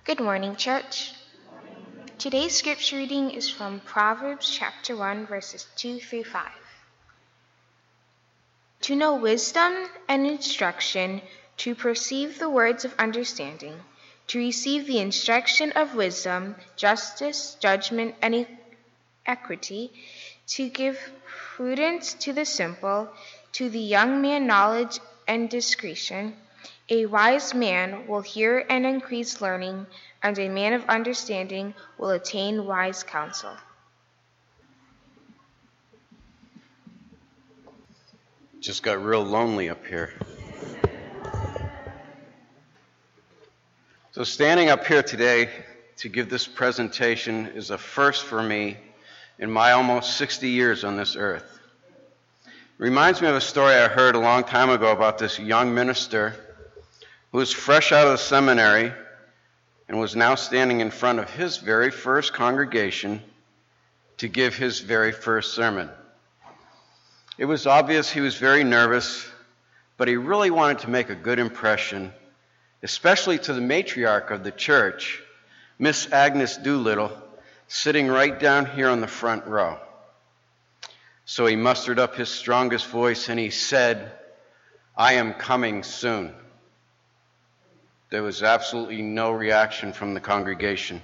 Good morning, church. Today's scripture reading is from Proverbs chapter 1, verses 2 through 5. To know wisdom and instruction, to perceive the words of understanding, to receive the instruction of wisdom, justice, judgment, and equity, to give prudence to the simple, to the young man knowledge and discretion. A wise man will hear and increase learning, and a man of understanding will attain wise counsel. Just got real lonely up here. So standing up here today to give this presentation is a first for me in my almost 60 years on this earth. It reminds me of a story I heard a long time ago about this young minister who was fresh out of the seminary and was now standing in front of his very first congregation to give his very first sermon. It was obvious he was very nervous, but he really wanted to make a good impression, especially to the matriarch of the church, Miss Agnes Doolittle, sitting right down here on the front row. So he mustered up his strongest voice and he said, "I am coming soon." There was absolutely no reaction from the congregation.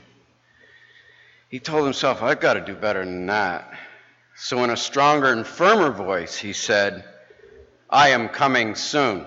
He told himself, "I've got to do better than that." So in a stronger and firmer voice, he said, "I am coming soon."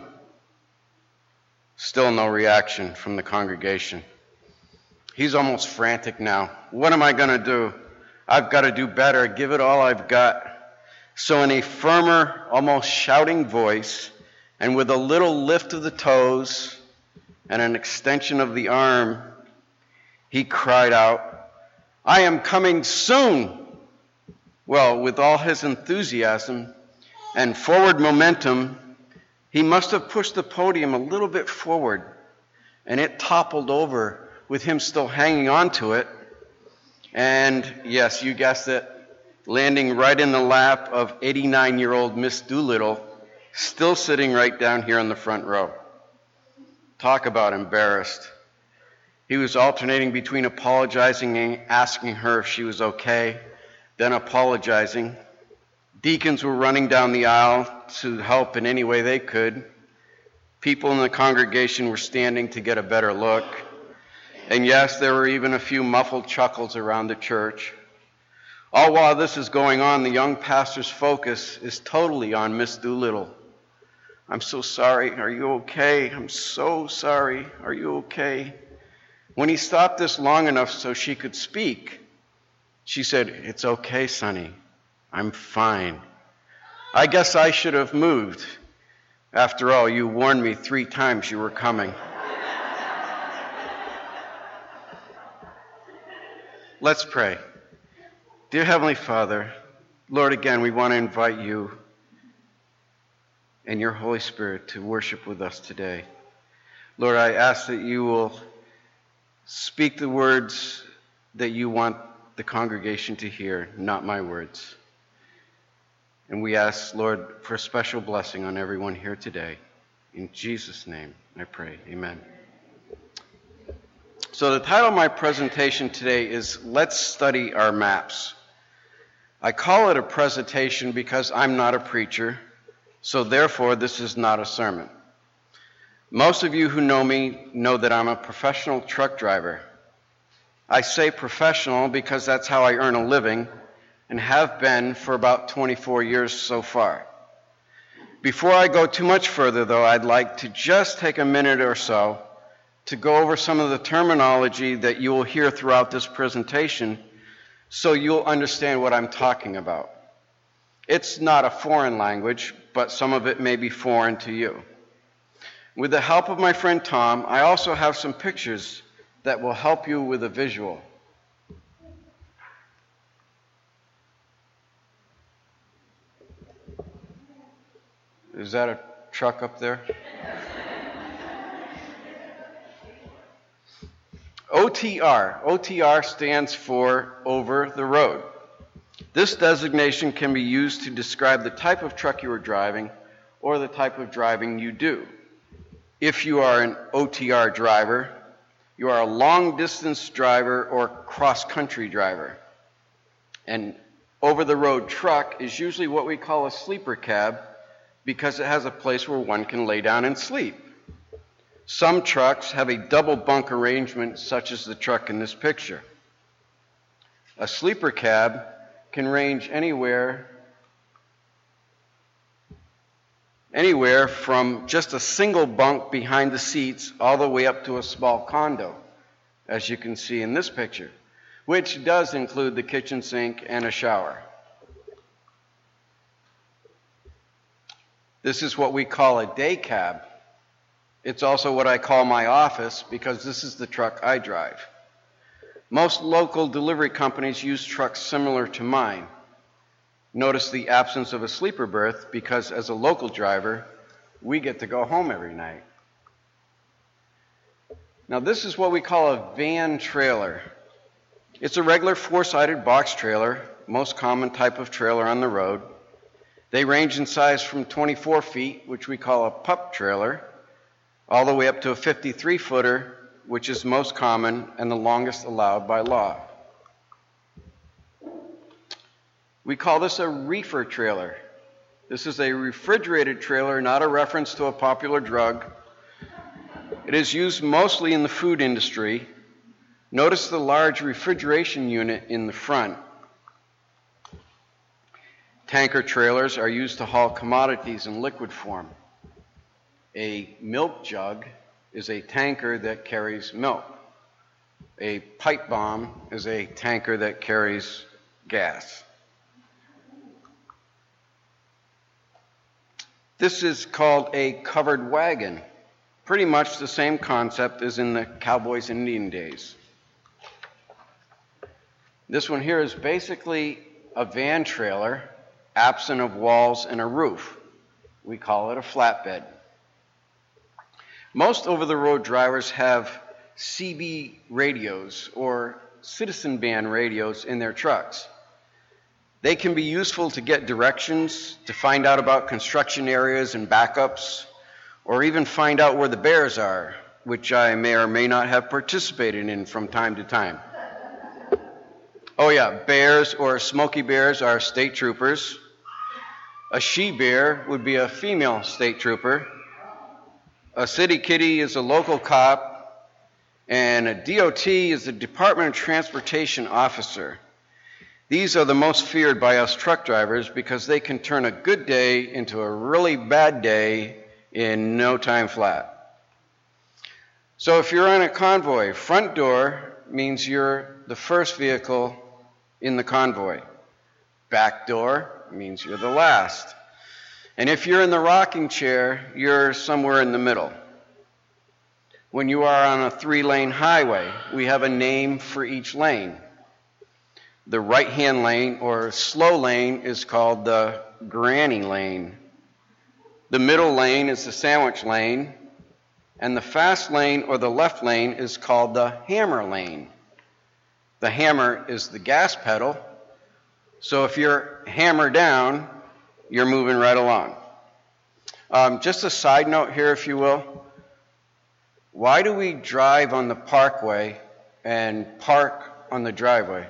Still no reaction from the congregation. He's almost frantic now. What am I going to do? I've got to do better, give it all I've got. So in a firmer, almost shouting voice, and with a little lift of the toes and an extension of the arm, he cried out, "I am coming soon." Well, with all his enthusiasm and forward momentum, he must have pushed the podium a little bit forward, and it toppled over with him still hanging on to it. And yes, you guessed it, landing right in the lap of 89-year-old Miss Doolittle, still sitting right down here in the front row. Talk about embarrassed. He was alternating between apologizing and asking her if she was okay, then apologizing. Deacons were running down the aisle to help in any way they could. People in the congregation were standing to get a better look. And yes, there were even a few muffled chuckles around the church. All while this is going on, the young pastor's focus is totally on Miss Doolittle. "I'm so sorry. Are you okay? I'm so sorry. Are you okay?" When he stopped this long enough so she could speak, she said, "It's okay, Sonny. I'm fine. I guess I should have moved. After all, you warned me 3 times you were coming." Let's pray. Dear Heavenly Father, Lord, again, we want to invite you and your Holy Spirit to worship with us today. Lord, I ask that you will speak the words that you want the congregation to hear, not my words. And we ask, Lord, for a special blessing on everyone here today. In Jesus' name, I pray. Amen. So the title of my presentation today is Let's Study Our Maps. I call it a presentation because I'm not a preacher, so therefore this is not a sermon. Most of you who know me know that I'm a professional truck driver. I say professional because that's how I earn a living and have been for about 24 years so far. Before I go too much further, though, I'd like to just take a minute or so to go over some of the terminology that you will hear throughout this presentation so you'll understand what I'm talking about. It's not a foreign language, but some of it may be foreign to you. With the help of my friend Tom, I also have some pictures that will help you with a visual. Is that a truck up there? OTR. OTR stands for over the road. This designation can be used to describe the type of truck you are driving or the type of driving you do. If you are an OTR driver, You are a long-distance driver or cross-country driver. An over-the-road truck is usually what we call a sleeper cab because it has a place where one can lay down and sleep. Some trucks have a double bunk arrangement, such as the truck in this picture. A sleeper cab can range anywhere from just a single bunk behind the seats all the way up to a small condo, as you can see in this picture, which does include the kitchen sink and a shower. This is what we call a day cab. It's also what I call my office because this is the truck I drive. Most local delivery companies use trucks similar to mine. Notice the absence of a sleeper berth because as a local driver, we get to go home every night. Now this is what we call a van trailer. It's a regular four-sided box trailer, most common type of trailer on the road. They range in size from 24 feet, which we call a pup trailer, all the way up to a 53-footer, which is most common and the longest allowed by law. We call this a reefer trailer. This is a refrigerated trailer, not a reference to a popular drug. It is used mostly in the food industry. Notice the large refrigeration unit in the front. Tanker trailers are used to haul commodities in liquid form. A milk jug is a tanker that carries milk. A pipe bomb is a tanker that carries gas. This is called a covered wagon. Pretty much the same concept as in the Cowboys and Indian days. This one here is basically a van trailer, absent of walls and a roof. We call it a flatbed. Most over-the-road drivers have CB radios or citizen band radios in their trucks. They can be useful to get directions, to find out about construction areas and backups, or even find out where the bears are, which I may or may not have participated in from time to time. Oh yeah, bears or smoky bears are state troopers. A she-bear would be a female state trooper. A city kitty is a local cop. And a DOT is the Department of Transportation officer. These are the most feared by us truck drivers because they can turn a good day into a really bad day in no time flat. So if you're on a convoy, front door means you're the first vehicle in the convoy. Back door means you're the last. And if you're in the rocking chair, you're somewhere in the middle. When you are on a 3-lane highway, we have a name for each lane. The right-hand lane or slow lane is called the granny lane. The middle lane is the sandwich lane, and the fast lane or the left lane is called the hammer lane. The hammer is the gas pedal, so if you're hammer down, you're moving right along. Just a side note here, if you will. Why do we drive on the parkway and park on the driveway?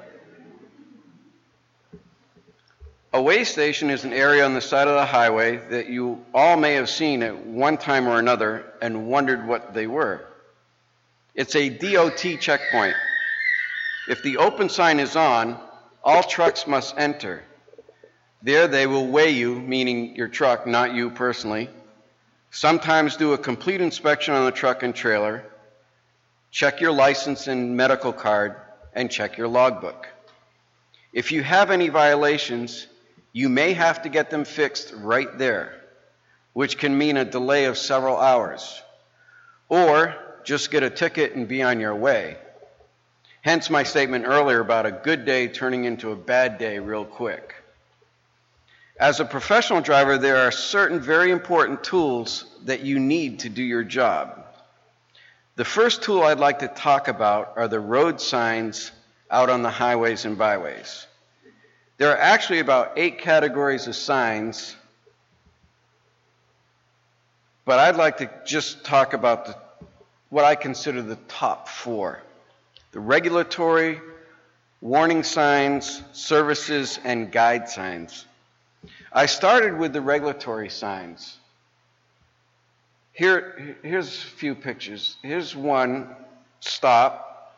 A way station is an area on the side of the highway that you all may have seen at one time or another and wondered what they were. It's a DOT checkpoint. If the open sign is on, all trucks must enter. There they will weigh you, meaning your truck, not you personally. Sometimes do a complete inspection on the truck and trailer, check your license and medical card, and check your logbook. If you have any violations, you may have to get them fixed right there, which can mean a delay of several hours, or just get a ticket and be on your way. Hence my statement earlier about a good day turning into a bad day real quick. As a professional driver, there are certain very important tools that you need to do your job. The first tool I'd like to talk about are the road signs out on the highways and byways. There are actually about 8 categories of signs, but I'd like to just talk about what I consider the top four: the regulatory, warning signs, services, and guide signs. I started with the regulatory signs. Here's a few pictures. Here's one: stop,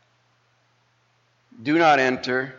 do not enter,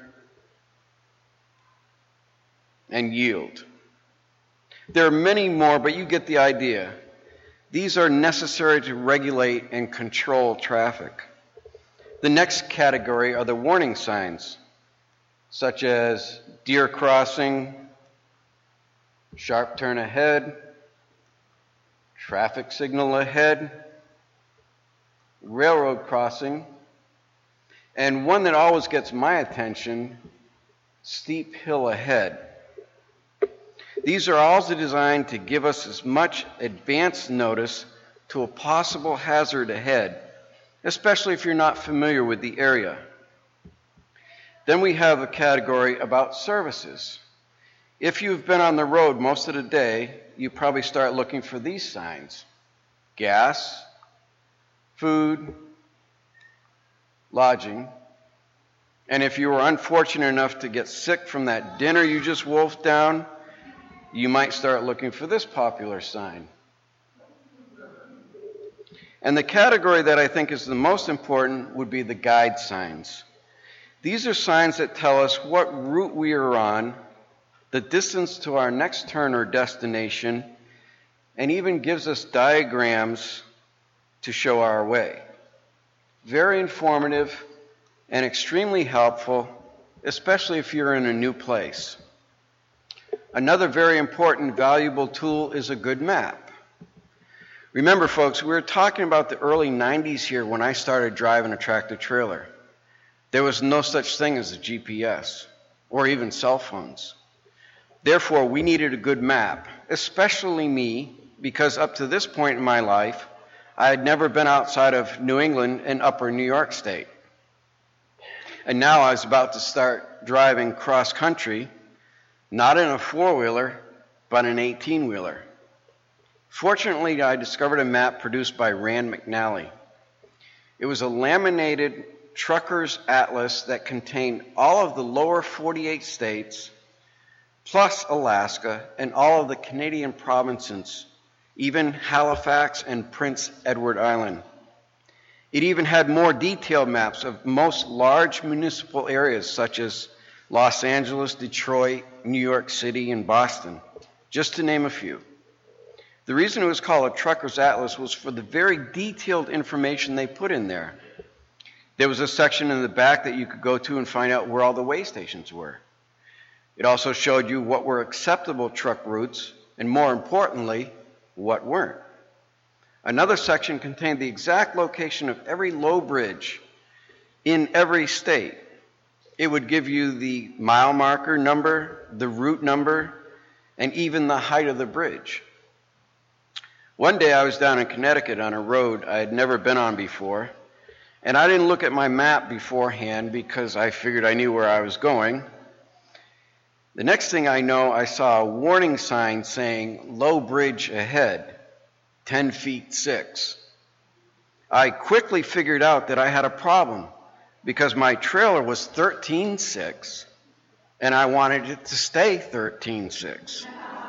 and yield. There are many more, but you get the idea. These are necessary to regulate and control traffic. The next category are the warning signs, such as deer crossing, sharp turn ahead, traffic signal ahead, railroad crossing, and one that always gets my attention, steep hill ahead. These are also designed to give us as much advance notice to a possible hazard ahead, especially if you're not familiar with the area. Then we have a category about services. If you've been on the road most of the day, you probably start looking for these signs: gas, food, lodging. And if you were unfortunate enough to get sick from that dinner you just wolfed down, you might start looking for this popular sign. And the category that I think is the most important would be the guide signs. These are signs that tell us what route we are on, the distance to our next turn or destination, and even gives us diagrams to show our way. Very informative and extremely helpful, especially if you're in a new place. Another very important, valuable tool is a good map. Remember, folks, we were talking about the early 90s here when I started driving a tractor trailer. There was no such thing as a GPS or even cell phones. Therefore, we needed a good map, especially me, because up to this point in my life, I had never been outside of New England and upper New York State. And now I was about to start driving cross-country, not in a four-wheeler, but an 18-wheeler. Fortunately, I discovered a map produced by Rand McNally. It was a laminated trucker's atlas that contained all of the lower 48 states, plus Alaska, and all of the Canadian provinces, even Halifax and Prince Edward Island. It even had more detailed maps of most large municipal areas such as Los Angeles, Detroit, New York City, and Boston, just to name a few. The reason it was called a trucker's atlas was for the very detailed information they put in there. There was a section in the back that you could go to and find out where all the way stations were. It also showed you what were acceptable truck routes, and more importantly, what weren't. Another section contained the exact location of every low bridge in every state. It would give you the mile marker number, the route number, and even the height of the bridge. One day I was down in Connecticut on a road I had never been on before, and I didn't look at my map beforehand because I figured I knew where I was going. The next thing I know, I saw a warning sign saying, "Low bridge ahead, 10 feet 6." I quickly figured out that I had a problem because my trailer was 13.6 and I wanted it to stay 13.6.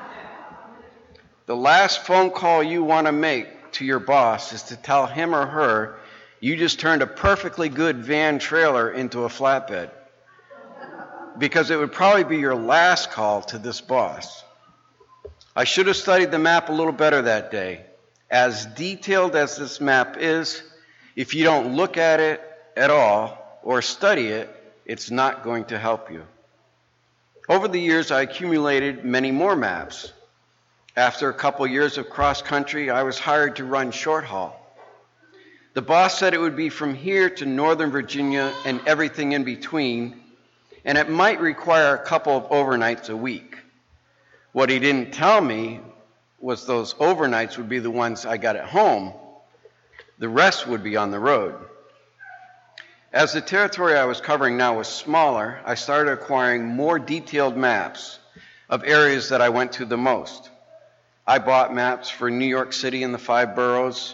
The last phone call you want to make to your boss is to tell him or her you just turned a perfectly good van trailer into a flatbed, because it would probably be your last call to this boss. I should have studied the map a little better that day. As detailed as this map is, if you don't look at it at all or study it, it's not going to help you. Over the years, I accumulated many more maps. After a couple years of cross-country, I was hired to run short haul. The boss said it would be from here to Northern Virginia and everything in between, and it might require a couple of overnights a week. What he didn't tell me was those overnights would be the ones I got at home. The rest would be on the road. As the territory I was covering now was smaller, I started acquiring more detailed maps of areas that I went to the most. I bought maps for New York City and the 5 boroughs,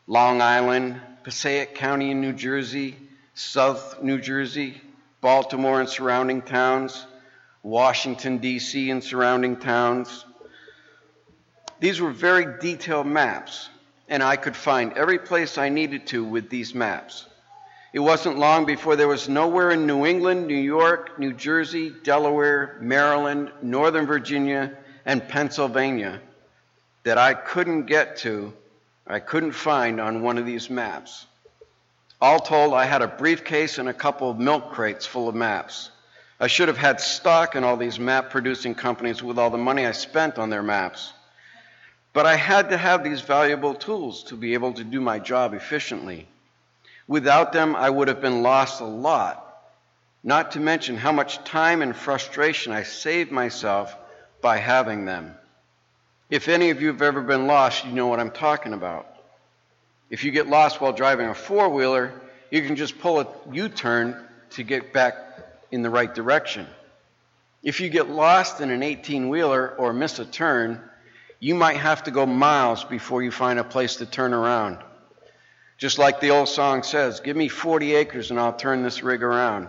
Long Island, Passaic County in New Jersey, South New Jersey, Baltimore and surrounding towns, Washington, D.C. and surrounding towns. These were very detailed maps, and I could find every place I needed to with these maps. It wasn't long before there was nowhere in New England, New York, New Jersey, Delaware, Maryland, Northern Virginia, and Pennsylvania that I couldn't get to, I couldn't find on one of these maps. All told, I had a briefcase and a couple of milk crates full of maps. I should have had stock in all these map-producing companies with all the money I spent on their maps. But I had to have these valuable tools to be able to do my job efficiently. Without them, I would have been lost a lot, not to mention how much time and frustration I saved myself by having them. If any of you have ever been lost, you know what I'm talking about. If you get lost while driving a four-wheeler, you can just pull a U-turn to get back in the right direction. If you get lost in an 18-wheeler or miss a turn, you might have to go miles before you find a place to turn around. Just like the old song says, give me 40 acres and I'll turn this rig around.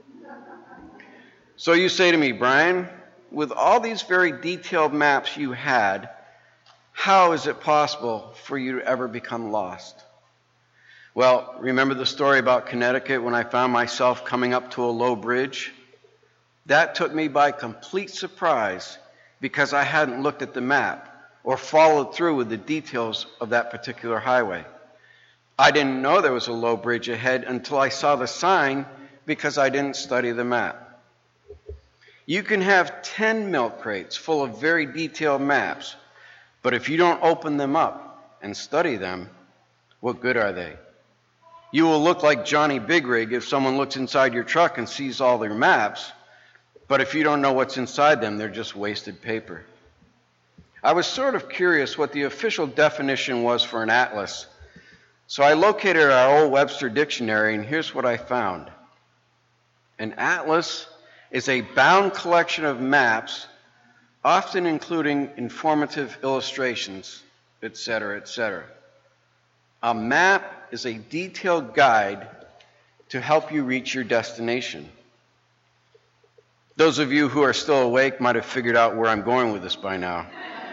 So you say to me, Brian, with all these very detailed maps you had, how is it possible for you to ever become lost? Well, remember the story about Connecticut when I found myself coming up to a low bridge? That took me by complete surprise because I hadn't looked at the map or followed through with the details of that particular highway. I didn't know there was a low bridge ahead until I saw the sign because I didn't study the map. You can have 10 milk crates full of very detailed maps, but if you don't open them up and study them, what good are they? You will look like Johnny Big Rig if someone looks inside your truck and sees all their maps, but if you don't know what's inside them, they're just wasted paper. I was sort of curious what the official definition was for an atlas, so I located our old Webster dictionary, and here's what I found. An atlas is a bound collection of maps, often including informative illustrations, etc., etc. A map is a detailed guide to help you reach your destination. Those of you who are still awake might have figured out where I'm going with this by now.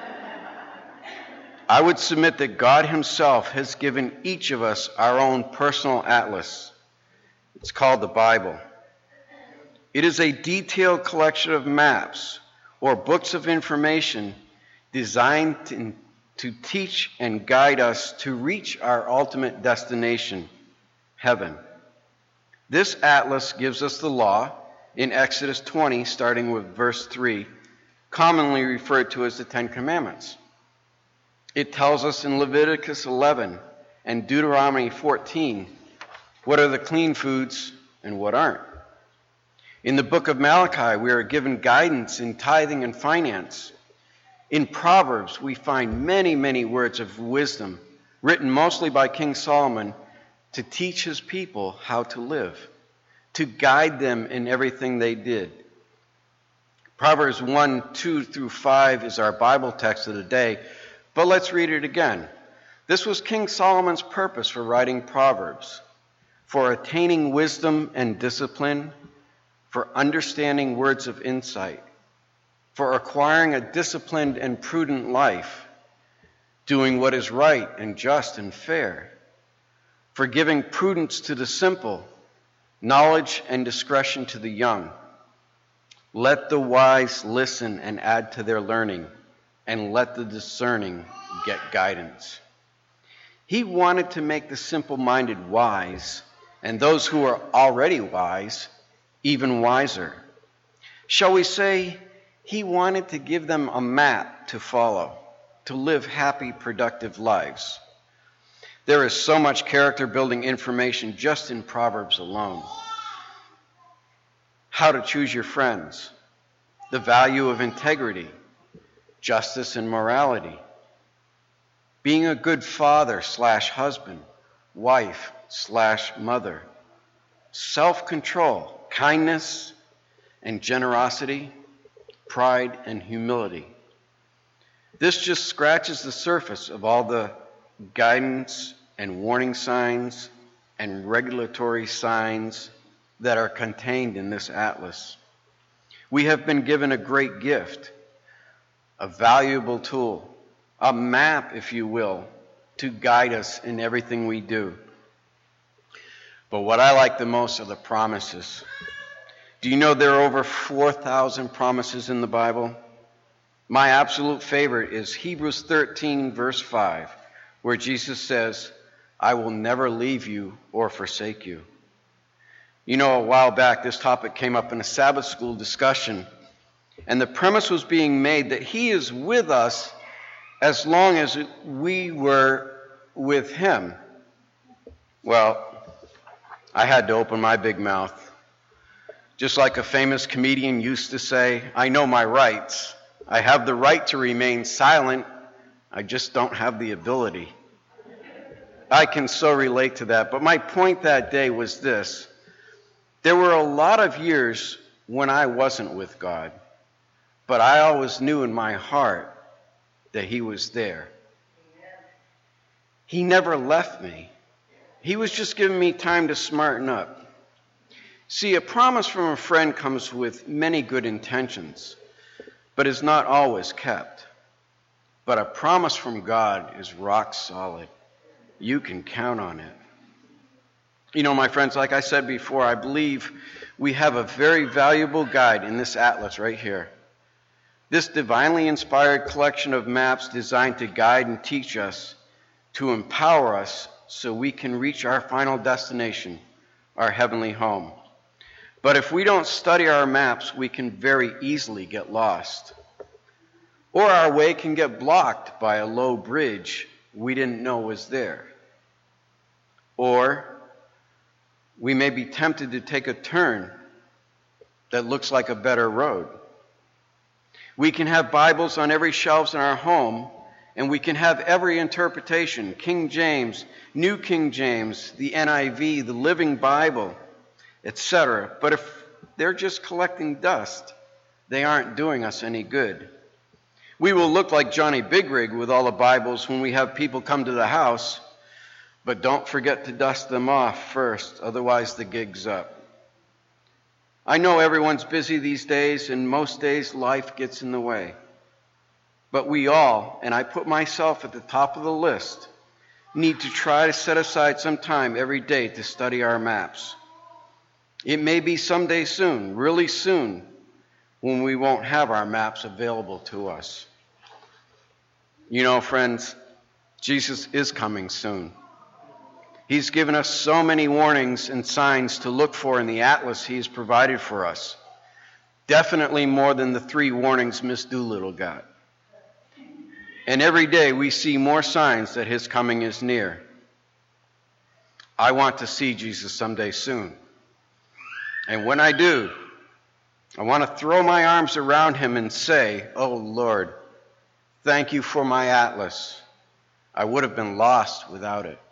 I would submit that God Himself has given each of us our own personal atlas. It's called the Bible. It is a detailed collection of maps or books of information designed to teach and guide us to reach our ultimate destination, heaven. This atlas gives us the law in Exodus 20, starting with verse 3, commonly referred to as the Ten Commandments. It tells us in Leviticus 11 and Deuteronomy 14 what are the clean foods and what aren't. In the book of Malachi, we are given guidance in tithing and finance. In Proverbs, we find many, many words of wisdom written mostly by King Solomon to teach his people how to live, to guide them in everything they did. Proverbs 1, 2 through 5 is our Bible text of the day, but let's read it again. This was King Solomon's purpose for writing Proverbs, for attaining wisdom and discipline, for understanding words of insight, for acquiring a disciplined and prudent life, doing what is right and just and fair, for giving prudence to the simple, knowledge and discretion to the young. Let the wise listen and add to their learning, and let the discerning get guidance. He wanted to make the simple-minded wise, and those who are already wise even wiser. Shall we say, he wanted to give them a map to follow, to live happy, productive lives. There is so much character-building information just in Proverbs alone. How to choose your friends, the value of integrity, justice and morality, being a good father/husband, wife/mother, self-control, kindness and generosity, pride and humility. This just scratches the surface of all the guidance and warning signs and regulatory signs that are contained in this atlas. We have been given a great gift, a valuable tool, a map, if you will, to guide us in everything we do. But what I like the most are the promises. Do you know there are over 4,000 promises in the Bible? My absolute favorite is Hebrews 13, verse 5, where Jesus says, "I will never leave you or forsake you." You know, a while back, this topic came up in a Sabbath school discussion, and the premise was being made that He is with us as long as we were with Him. Well, I had to open my big mouth. Just like a famous comedian used to say, "I know my rights. I have the right to remain silent. I just don't have the ability." I can so relate to that. But my point that day was this. There were a lot of years when I wasn't with God, but I always knew in my heart that He was there. He never left me. He was just giving me time to smarten up. See, a promise from a friend comes with many good intentions, but is not always kept. But a promise from God is rock solid. You can count on it. You know, my friends, like I said before, I believe we have a very valuable guide in this atlas right here. This divinely inspired collection of maps designed to guide and teach us, to empower us so we can reach our final destination, our heavenly home. But if we don't study our maps, we can very easily get lost. Or our way can get blocked by a low bridge we didn't know was there. Or we may be tempted to take a turn that looks like a better road. We can have Bibles on every shelf in our home, and we can have every interpretation, King James, New King James, the NIV, the Living Bible, etc. But if they're just collecting dust, they aren't doing us any good. We will look like Johnny Big Rig with all the Bibles when we have people come to the house, but don't forget to dust them off first, otherwise the gig's up. I know everyone's busy these days, and most days life gets in the way. But we all, and I put myself at the top of the list, need to try to set aside some time every day to study our maps. It may be someday soon, really soon, when we won't have our maps available to us. You know, friends, Jesus is coming soon. He's given us so many warnings and signs to look for in the atlas He has provided for us. Definitely more than the 3 warnings Miss Doolittle got. And every day we see more signs that His coming is near. I want to see Jesus someday soon. And when I do, I want to throw my arms around Him and say, "Oh Lord, thank You for my atlas. I would have been lost without it."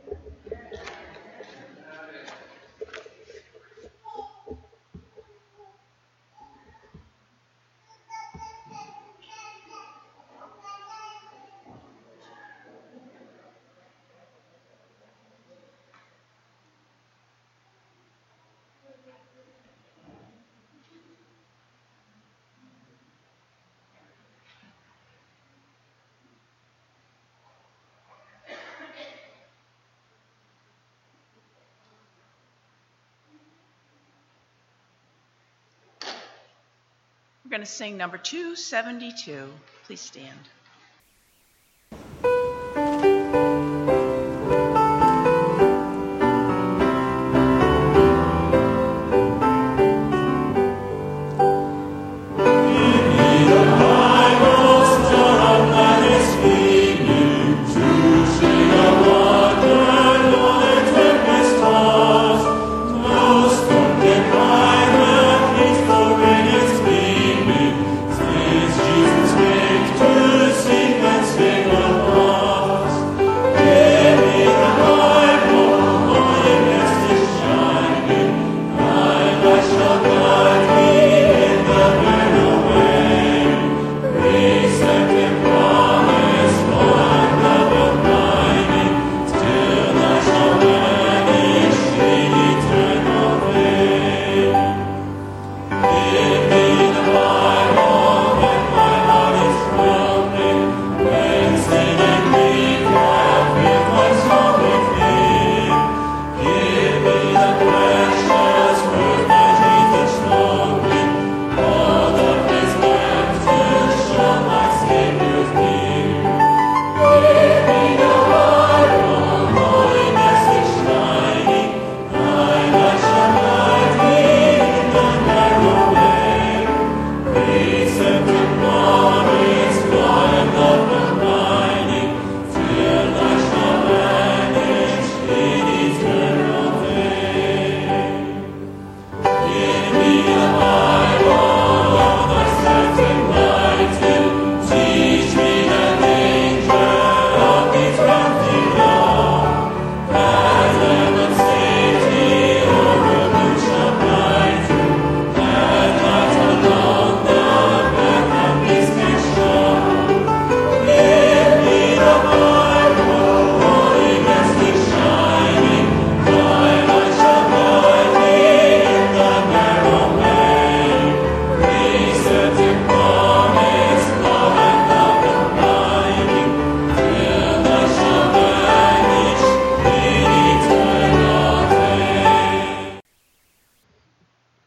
We're going to sing number 272. Please stand. Jesus, make to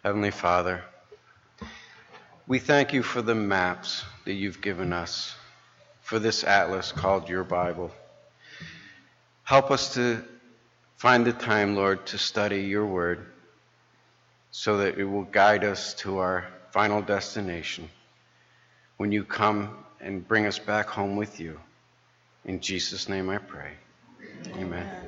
Heavenly Father, we thank you for the maps that you've given us, for this atlas called your Bible. Help us to find the time, Lord, to study your word so that it will guide us to our final destination when you come and bring us back home with you. In Jesus' name I pray. Amen.